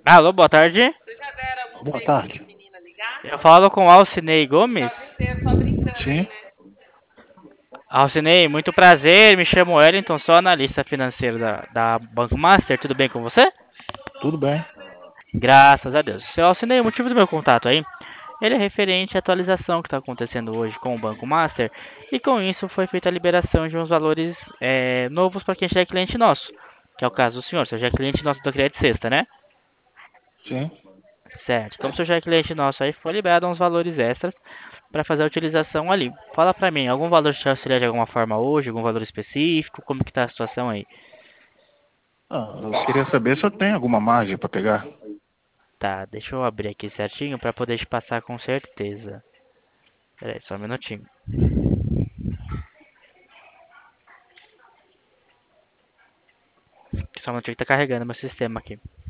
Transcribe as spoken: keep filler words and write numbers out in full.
Alô, boa tarde. Boa tarde. Eu falo com Alcinei Gomes. Sim, Alcinei, muito prazer. Me chamo Wellington, sou analista financeiro da, da Banco Master. Tudo bem com você? tudo bem. Graças a Deus. Seu Alcinei, o motivo do meu contato aí, ele é referente à atualização que está acontecendo hoje com o Banco Master. E com isso foi feita a liberação de uns valores é, novos para quem já é cliente nosso. Que é o caso do senhor. O senhor já é cliente nosso do Crédito Sexta, né? Sim. Certo. Como o senhor já é cliente nosso aí, foi liberado uns valores extras para fazer a utilização ali. Fala para mim, algum valor te auxilia de alguma forma hoje, algum valor específico? Como que tá a situação aí? Ah, eu queria saber se eu tenho alguma margem para pegar. Tá, deixa eu abrir aqui certinho para poder te passar com certeza. Pera aí, só um minutinho. Só um minutinho que tá carregando meu sistema aqui.